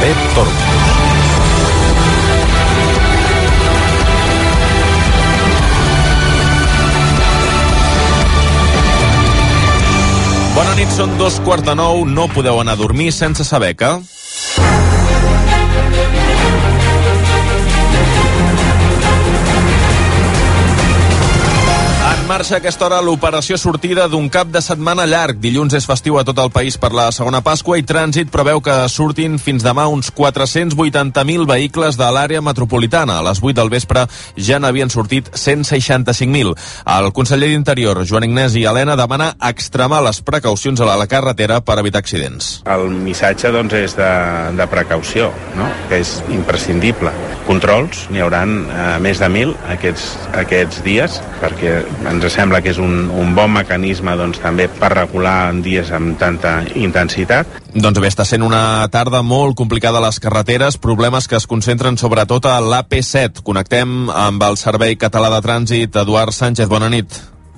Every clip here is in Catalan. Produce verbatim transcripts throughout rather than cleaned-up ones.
B Torm. Bona nit, són dos quarts de nou, no podeu anar a dormir sense saber que... En marxa a aquesta hora l'operació sortida d'un cap de setmana llarg. Dilluns és festiu a tot el país per la segona Pasqua i Trànsit preveu que surtin fins demà uns quatre-cents vuitanta mil vehicles de l'àrea metropolitana. A les vuit del vespre ja n'havien sortit cent seixanta-cinc mil. El conseller d'Interior, Joan Ignasi Elena, demana extremar les precaucions a la carretera per evitar accidents. El missatge doncs, és de, de precaució, no? Que és imprescindible. Controls, n'hi hauran eh, més de mil aquests, aquests dies, perquè ens sembla que és un, un bon mecanisme doncs, també per regular en dies amb tanta intensitat. Doncs bé, està sent una tarda molt complicada a les carreteres, problemes que es concentren sobretot a l'A P set. Connectem amb el Servei Català de Trànsit. Eduard Sánchez, bona nit.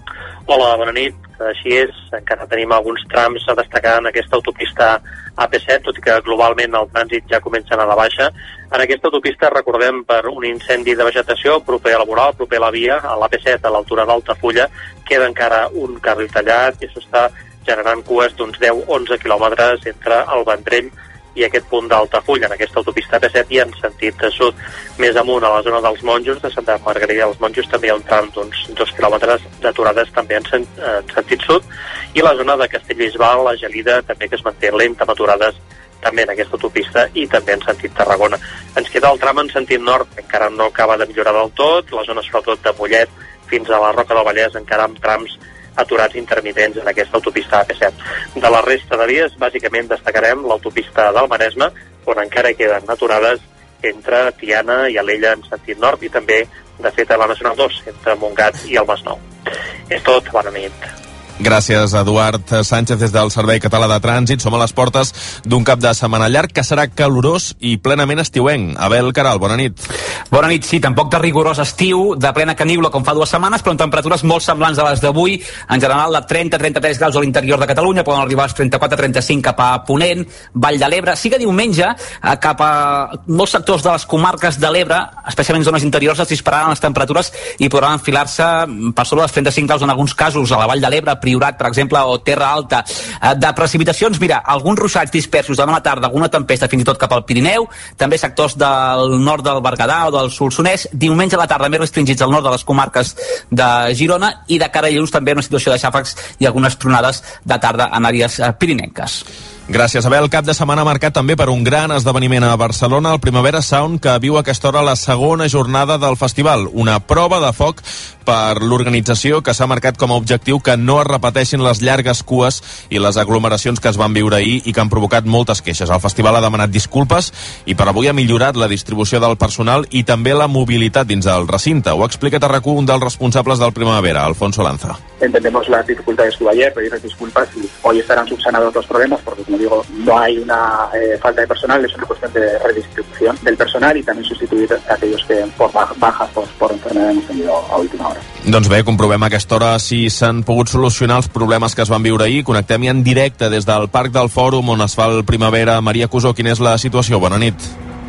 Hola, bona nit. Així és, encara tenim alguns trams a destacar en aquesta autopista A P set, tot i que globalment el trànsit ja comença a anar de baixa. En aquesta autopista, recordem, per un incendi de vegetació proper a la voral, proper a la via, a l'A P set, a l'altura d'Altafulla, queda encara un carril tallat i això està generant cues d'uns deu a onze quilòmetres entre el Vendrell i aquest punt d'Altafulla, en aquesta autopista A P set i en sentit de sud. Més amunt, a la zona dels Monjos, de Santa Margarida dels Monjos, també hi ha un tram d'uns dos quilòmetres d'aturades també en, sen en sentit sud, i la zona de Castellbisbal, la Gelida, també que es manté lenta amb aturades també en aquesta autopista i també en sentit Tarragona. Ens queda el tram en sentit nord, que encara no acaba de millorar del tot, la zona sobretot de Mollet fins a la Roca del Vallès, encara amb trams aturats intermitents en aquesta autopista A P set. De la resta de vies, bàsicament destacarem l'autopista del Maresme, on encara queden aturades entre Tiana i Alella en sentit nord i també, de fet, a la Nacional dos, entre Montgat i el Masnou. És tot, bona nit. Gràcies, Eduard Sánchez, des del Servei Català de Trànsit. Som a les portes d'un cap de setmana llarg que serà calorós i plenament estiuenc. Abel Caral, bona nit. Bona nit, sí, tampoc de rigorós estiu, de plena canícula com fa dues setmanes, però amb temperatures molt semblants a les d'avui, en general de trenta a trenta-tres graus a l'interior de Catalunya, poden arribar als trenta-quatre a trenta-cinc cap a Ponent, Vall de l'Ebre. Sí que diumenge, cap a molts sectors de les comarques de l'Ebre, especialment zones interiors, es dispararan les temperatures i podran enfilar-se per sobre dels trenta-cinc graus en alguns casos a la Vall de l'Ebre, Priorat, per exemple, o Terra Alta. De precipitacions, mira, alguns ruixats dispersos demà a la tarda, alguna tempesta fins i tot cap al Pirineu, també sectors del nord del Berguedà o del Solsonès, diumenge a la tarda més restringits al nord de les comarques de Girona i de cara a dilluns també una situació de xàfecs i algunes tronades de tarda en àrees pirinenques. Gràcies, Abel. El cap de setmana marcat també per un gran esdeveniment a Barcelona, el Primavera Sound, que viu a aquesta hora la segona jornada del festival. Una prova de foc per l'organització que s'ha marcat com a objectiu que no es repeteixin les llargues cues i les aglomeracions que es van viure ahir i que han provocat moltes queixes. El festival ha demanat disculpes i per avui ha millorat la distribució del personal i també la mobilitat dins del recinte. Ho explica a RAC u un dels responsables del Primavera, Alfonso Lanza. Entendemos las dificultades que hubo ayer, pedirles disculpas y hoy estarán subsanados los problemas porque, como digo, no hay una eh, falta de personal, es una cuestión de redistribución del personal y también sustituir a aquellos que por bajas por, por enfermedad hemos tenido a última hora. Doncs bé, comprovem a aquesta hora si s'han pogut solucionar els problemes que es van viure ahir. Connectem en directe des del Parc del Fòrum on es fa el Primavera. Maria Cusó, quina és la situació? Bona nit.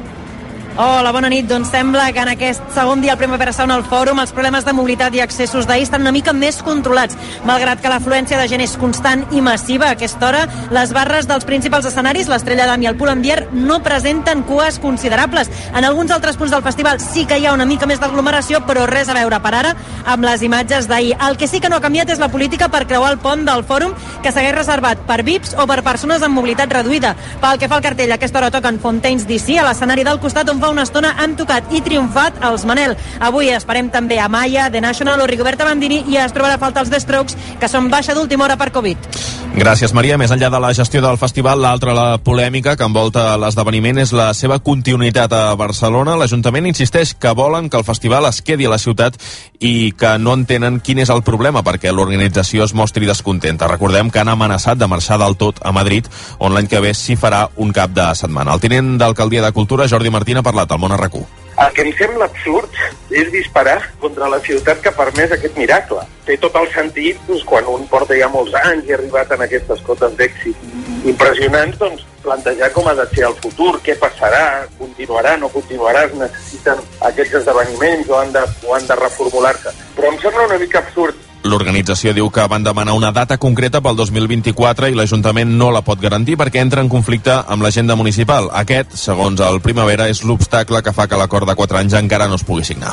Hola, bona nit. Doncs sembla que en aquest segon dia al Primavera Sound al Fòrum els problemes de mobilitat i accessos d'ahir estan una mica més controlats. Malgrat que l'afluència de gent és constant i massiva a aquesta hora, les barres dels principals escenaris, l'Estrella d'Am i el Pull&Bear, no presenten cues considerables. En alguns altres punts del festival sí que hi ha una mica més d'aglomeració, però res a veure per ara amb les imatges d'ahir. El que sí que no ha canviat és la política per creuar el pont del Fòrum, que segueix reservat per V I Ps o per persones amb mobilitat reduïda. Pel que fa al cartell, a aquesta hora toquen Fontaines D C, a l'escenari del costat on fa una estona han tocat i triomfat els Manel. Avui esperem també a Maya, The National o Rigoberta Bandini i es trobarà a falta els The Strokes, que són baixa d'última hora per Covid. Gràcies, Maria. Més enllà de la gestió del festival, l'altra la polèmica que envolta l'esdeveniment és la seva continuïtat a Barcelona. L'Ajuntament insisteix que volen que el festival es quedi a la ciutat i que no entenen quin és el problema perquè l'organització es mostri descontenta. Recordem que han amenaçat de marxar del tot a Madrid, on l'any que ve s'hi farà un cap de setmana. El tinent d'Alcaldia de Cultura, Jordi Martín, ha parlat al Món a RAC u. El que em sembla absurd és disparar contra la ciutat que ha permès aquest miracle. Té tot el sentit, doncs, quan un porta ja molts anys i ha arribat en aquestes cotes d'èxit impressionants, doncs plantejar com ha de ser el futur, què passarà, continuarà, no continuarà, es necessiten aquests esdeveniments o han de, o han de reformular-se. Però em sembla una mica absurd. L'organització diu que van demanar una data concreta pel dos mil vint-i-quatre i l'Ajuntament no la pot garantir perquè entra en conflicte amb l'agenda municipal. Aquest, segons el Primavera, és l'obstacle que fa que l'acord de quatre anys encara no es pugui signar.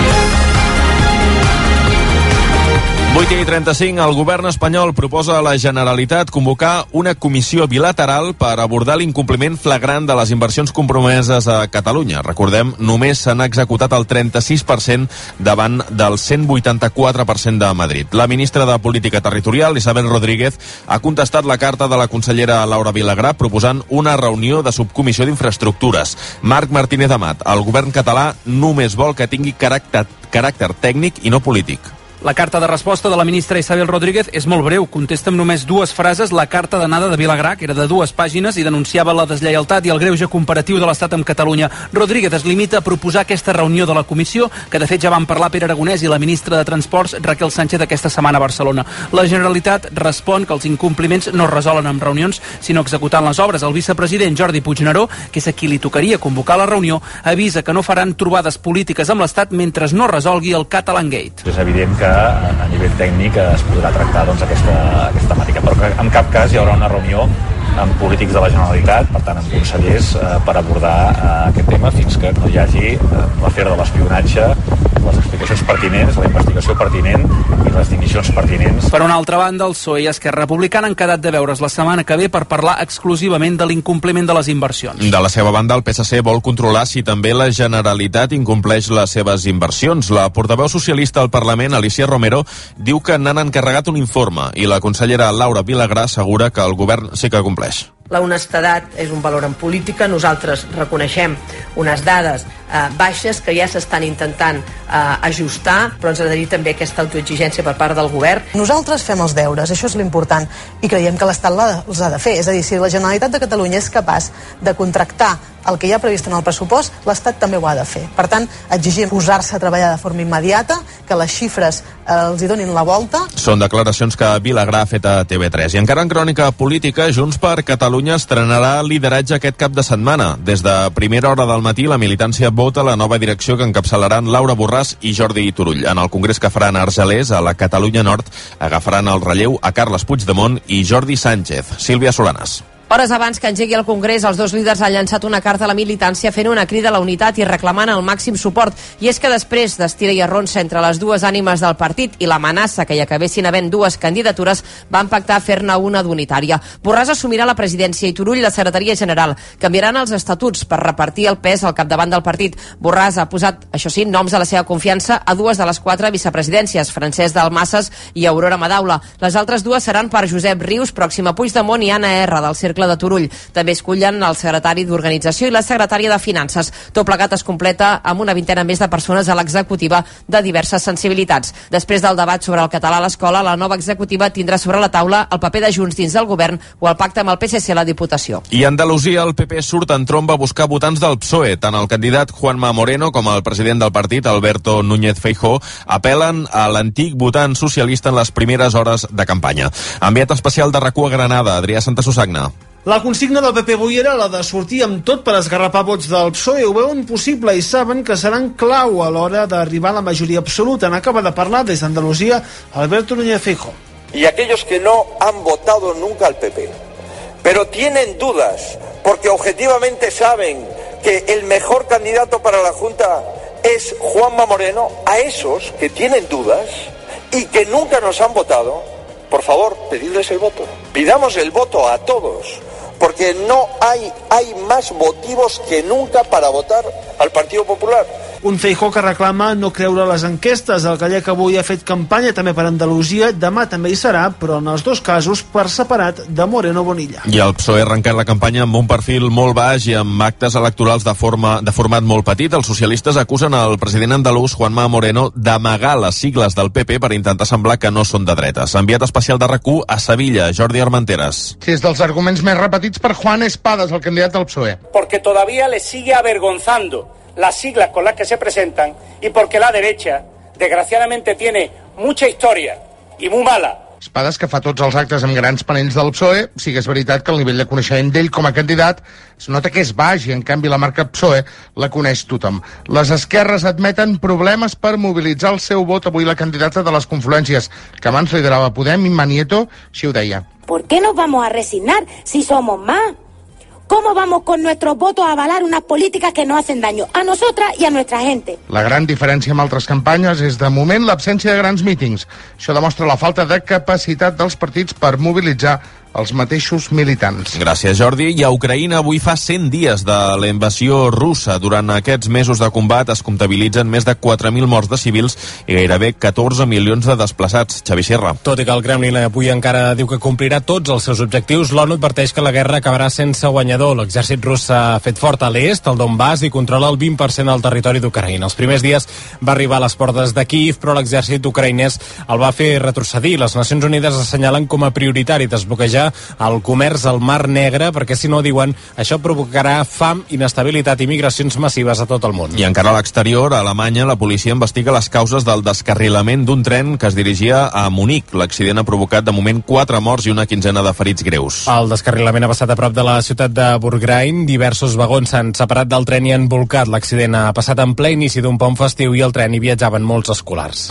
vuit i trenta-cinc, el govern espanyol proposa a la Generalitat convocar una comissió bilateral per abordar l'incompliment flagrant de les inversions compromeses a Catalunya. Recordem, només s'han executat el trenta-sis per cent davant del cent vuitanta-quatre per cent de Madrid. La ministra de Política Territorial, Isabel Rodríguez, ha contestat la carta de la consellera Laura Vilagrà proposant una reunió de subcomissió d'infraestructures. Marc Martínez Amat, el govern català només vol que tingui caràcter, caràcter tècnic i no polític. La carta de resposta de la ministra Isabel Rodríguez és molt breu, contesta amb només dues frases la carta d'anada de Vilagrà, que era de dues pàgines i denunciava la deslleialtat i el greuge comparatiu de l'Estat amb Catalunya. Rodríguez es limita a proposar aquesta reunió de la comissió, que de fet ja van parlar Pere Aragonès i la ministra de Transports Raquel Sánchez aquesta setmana a Barcelona. La Generalitat respon que els incompliments no es resolen amb reunions, sinó executant les obres. El vicepresident Jordi Puigneró, que és a qui li tocaria convocar la reunió, avisa que no faran trobades polítiques amb l'Estat mentre no resolgui el Catalan Gate. És evident que a nivell tècnic es podrà tractar doncs, aquesta, aquesta temàtica, però que en cap cas hi haurà una reunió amb polítics de la Generalitat, per tant amb consellers, eh, per abordar eh, aquest tema fins que no hi hagi eh, l'afer de l'espionatge, les explicacions pertinents, la investigació pertinent i les dimissions pertinents. Per una altra banda, el P S O E i Esquerra Republicana han quedat de veure's la setmana que ve per parlar exclusivament de l'incompliment de les inversions. De la seva banda, el P S C vol controlar si també la Generalitat incompleix les seves inversions. La portaveu socialista al Parlament, Alicia Romero, diu que n'han encarregat un informe i la consellera Laura Vilagrà assegura que el govern sí que compleix. La honestedat és un valor en política. Nosaltres reconeixem unes dades eh, baixes que ja s'estan intentant eh, ajustar, però ens agradaria també aquesta autoexigència per part del govern. Nosaltres fem els deures, això és l'important, i creiem que l'Estat els ha de fer. És a dir, si la Generalitat de Catalunya és capaç de contractar el que hi ha previst en el pressupost, l'Estat també ho ha de fer. Per tant, exigim posar-se a treballar de forma immediata, que les xifres eh, els hi donin la volta. Són declaracions que Vilagrà ha fet a T V tres. I encara en crònica política, Junts per Catalunya estrenarà lideratge aquest cap de setmana. Des de primera hora del matí, la militància vota la nova direcció que encapçalaran Laura Borràs i Jordi Turull. En el congrés que faran a Argelers, a la Catalunya Nord, agafaran el relleu a Carles Puigdemont i Jordi Sánchez. Sílvia Solanas. Hores abans que engegui el Congrés, els dos líders han llançat una carta a la militància fent una crida a la unitat i reclamant el màxim suport. I és que després d'estira i arronsa entre les dues ànimes del partit i l'amenaça que hi acabessin havent dues candidatures, van pactar fer-ne una d'unitària. Borràs assumirà la presidència i Turull la secretaria general. Canviaran els estatuts per repartir el pes al capdavant del partit. Borràs ha posat, això sí, noms de la seva confiança a dues de les quatre vicepresidències, Francesc Dalmases i Aurora Madaula. Les altres dues seran per Josep Rius, pròxim a Puigdemont, i Anna R, del Cercle de Turull. També escullen el secretari d'Organització i la secretària de Finances. Tot plegat es completa amb una vintena més de persones a l'executiva de diverses sensibilitats. Després del debat sobre el català a l'escola, la nova executiva tindrà sobre la taula el paper de Junts dins del govern o el pacte amb el P S C a la Diputació. I a Andalusia el P P surt en tromba a buscar votants del P S O E. Tant el candidat Juanma Moreno com el president del partit, Alberto Núñez Feijóo, apel·len a l'antic votant socialista en les primeres hores de campanya. Enviat especial de RAC u a Granada, Adrià Santasusagna. La consigna del P P avui era la de sortir amb tot per esgarrapar vots del P S O E. Ho veuen possible i saben que seran clau a l'hora d'arribar a la majoria absoluta. N'acaba de parlar des d'Andalusia Alberto Núñez Feijóo. Y aquellos que no han votado nunca al P P, pero tienen dudas porque objetivamente saben que el mejor candidato para la Junta es Juanma Moreno, a esos que tienen dudas y que nunca nos han votado, por favor, pedidles el voto. Pidamos el voto a todos, porque no hay, hay más motivos que nunca para votar al Partido Popular. Un Feijóo que reclama no creure les enquestes. El gallec avui ha fet campanya també per Andalusia, demà també hi serà, però en els dos casos per separat de Moreno Bonilla. I el P S O E ha arrencat la campanya amb un perfil molt baix i amb actes electorals de, forma, de format molt petit. Els socialistes acusen el president andalús, Juanma Moreno, d'amagar les sigles del P P per intentar semblar que no són de dretes. Enviat especial de RAC u a Sevilla, Jordi Armenteres. Sí, és dels arguments més repetits per Juan Espadas, el candidat del P S O E. Porque todavía le sigue avergonzando las siglas con las que se presentan y porque la derecha, desgraciadamente, tiene mucha historia y muy mala Espades, que fa tots els actes amb grans panells del P S O E, sí que és veritat que el nivell de coneixement d'ell com a candidat es nota que és baix i en canvi la marca P S O E la coneix tothom. Les esquerres admeten problemes per mobilitzar el seu vot. Avui la candidata de les confluències que abans liderava Podem, Imma Nieto, així ho deia. ¿Por qué nos vamos a resignar si somos más? ¿Cómo vamos con nuestros votos a avalar unas políticas que nos hacen daño a nosotras y a nuestra gente? La gran diferència amb altres campanyes és, de moment, l'absència de grans mítings. Això demostra la falta de capacitat dels partits per mobilitzar els mateixos militants. Gràcies, Jordi. I a Ucraïna avui fa cent dies de la invasió russa. Durant aquests mesos de combat es comptabilitzen més de quatre mil morts de civils i gairebé catorze milions de desplaçats. Xavi Sierra. Tot i que el Kremlin avui encara diu que complirà tots els seus objectius, l'ONU adverteix que la guerra acabarà sense guanyador. L'exèrcit rus s'ha fet fort a l'est, al Donbass, i controla el vint per cent del territori d'Ucraïna. Els primers dies va arribar a les portes de Kíiv, però l'exèrcit ucraïnès el va fer retrocedir. Les Nacions Unides assenyalen com a prioritari desbloquejar el comerç al Mar Negre, perquè si no, diuen, això provocarà fam, inestabilitat i migracions massives a tot el món. I encara a l'exterior, a Alemanya, la policia investiga les causes del descarrilament d'un tren que es dirigia a Munic. L'accident ha provocat de moment quatre morts i una quinzena de ferits greus. El descarrilament ha passat a prop de la ciutat de Burgrain. Diversos vagons s'han separat del tren i han volcat. L'accident ha passat en ple inici d'un pont festiu i al tren hi viatjaven molts escolars.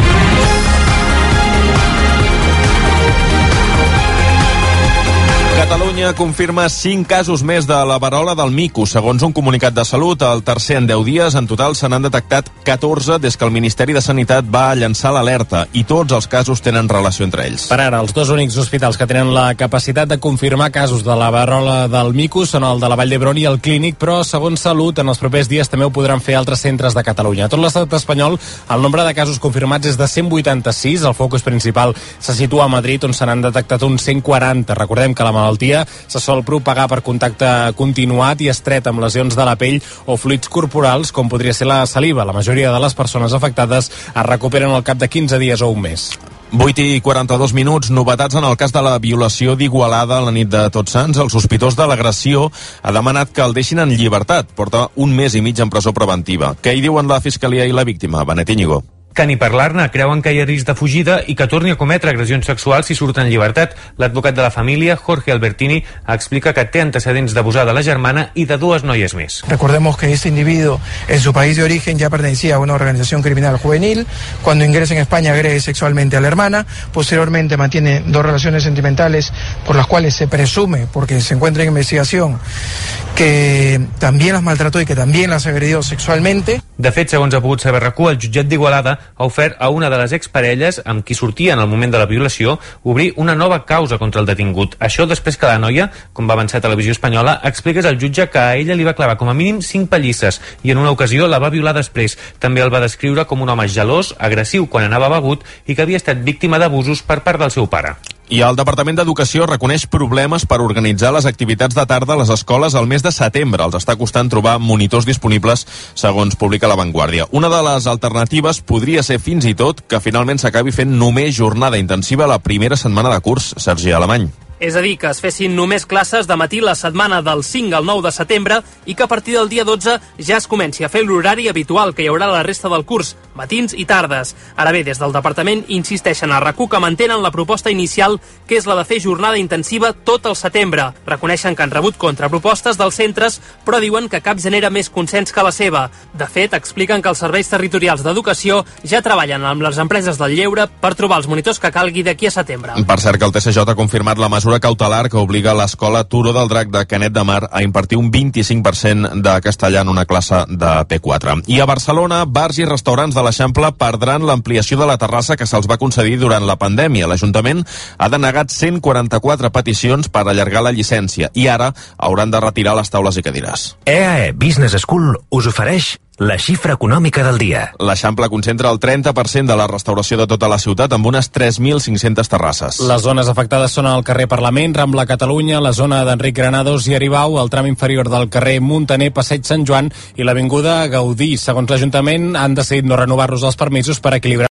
Catalunya confirma cinc casos més de la verola del mico. Segons un comunicat de Salut, el tercer en deu dies, en total se n'han detectat catorze des que el Ministeri de Sanitat va llançar l'alerta, i tots els casos tenen relació entre ells. Per ara, els dos únics hospitals que tenen la capacitat de confirmar casos de la verola del mico són el de la Vall d'Hebron i el Clínic, però segons Salut, en els propers dies també ho podran fer altres centres de Catalunya. A tot l'estat espanyol, el nombre de casos confirmats és de cent vuitanta-sis. El focus principal se situa a Madrid, on se n'han detectat uns cent quaranta. Recordem que la malaltia se sol propagar per contacte continuat i estret amb lesions de la pell o fluids corporals, com podria ser la saliva. La majoria de les persones afectades es recuperen al cap de quinze dies o un mes. vuit i quaranta-dos minuts, novetats en el cas de la violació d'Igualada la nit de Tots Sants. El sospitós de l'agressió ha demanat que el deixin en llibertat. Porta un mes i mig en presó preventiva. Què hi diuen la Fiscalia i la víctima? Benet Íñigo. Que ni parlar-ne, creuen que hi ha risc de fugida i que torni a cometre agressions sexuals si surt en llibertat. L'advocat de la família, Jorge Albertini, explica que té antecedents d'abusar de la germana i de dues noies més. Recordemos que este individuo en su país de origen ya pertenecía a una organización criminal juvenil. Cuando ingresa en España agrede sexualmente a la hermana. Posteriormente mantiene dos relaciones sentimentales por las cuales se presume, porque se encuentra en investigación, que también las maltrató y que también las agredió sexualmente. De fet, segons ha pogut saber R A C U, el jutjat d'Igualada ha ofert a una de les exparelles amb qui sortia en el moment de la violació obrir una nova causa contra el detingut. Això després que la noia, com va avançar Televisió Espanyola, expliqués al jutge que a ella li va clavar com a mínim cinc pallisses i en una ocasió la va violar després. També el va descriure com un home gelós, agressiu quan anava begut i que havia estat víctima d'abusos per part del seu pare. I el Departament d'Educació reconeix problemes per organitzar les activitats de tarda a les escoles al mes de setembre. Els està costant trobar monitors disponibles, segons publica La Vanguardia. Una de les alternatives podria ser fins i tot que finalment s'acabi fent només jornada intensiva la primera setmana de curs. Sergi Alemany. És a dir, que es fessin només classes de matí la setmana del cinc al nou de setembre i que a partir del dia dotze ja es comenci a fer l'horari habitual que hi haurà la resta del curs, matins i tardes. Ara bé, des del departament insisteixen a R A C U que mantenen la proposta inicial, que és la de fer jornada intensiva tot el setembre. Reconeixen que han rebut contrapropostes dels centres, però diuen que cap genera més consens que la seva. De fet, expliquen que els serveis territorials d'educació ja treballen amb les empreses del lleure per trobar els monitors que calgui d'aquí a setembre. Per cert, que el T S J ha confirmat la mesura cautelar que obliga l'escola Turó del Drac de Canet de Mar a impartir un vint-i-cinc per cent de castellà en una classe de P quatre. I a Barcelona, bars i restaurants de l'Eixample perdran l'ampliació de la terrassa que se'ls va concedir durant la pandèmia. L'Ajuntament ha denegat cent quaranta-quatre peticions per allargar la llicència i ara hauran de retirar les taules i cadires. E A E Business School us ofereix la xifra econòmica del dia. L'Eixample concentra el trenta per cent de la restauració de tota la ciutat amb unes tres mil cinc-centes terrasses. Les zones afectades són el carrer Parlament, Rambla Catalunya, la zona d'Enric Granados i Aribau, el tram inferior del carrer Muntaner, Passeig Sant Joan i l'avinguda Gaudí. Segons l'Ajuntament, han decidit no renovar-los els permisos per equilibrar